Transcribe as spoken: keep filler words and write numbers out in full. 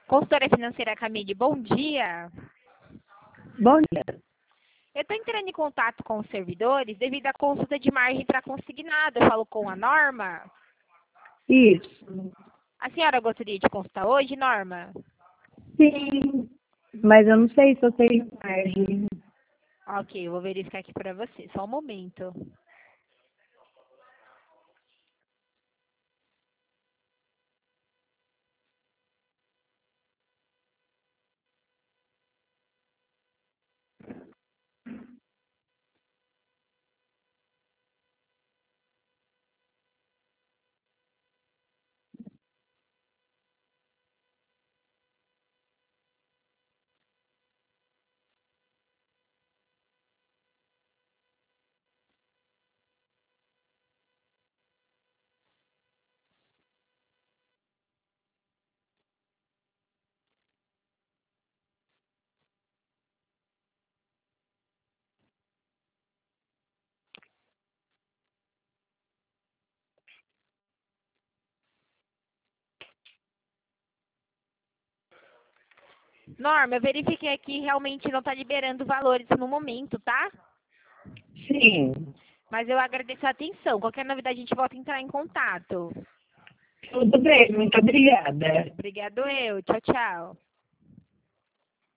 Consultora financeira Camille, bom dia. Bom dia. Eu estou entrando em contato com os servidores devido à consulta de margem para consignado. Eu falo com a Norma. Isso. A senhora gostaria de consultar hoje, Norma? Sim, mas eu não sei se eu tenho margem. Ok, eu vou verificar aqui para você. Só um momento. Norma, eu verifiquei aqui, realmente não está liberando valores no momento, tá? Sim. Mas eu agradeço a atenção. Qualquer novidade a gente volta a entrar em contato. Tudo bem, muito obrigada. Obrigado eu. Tchau, tchau.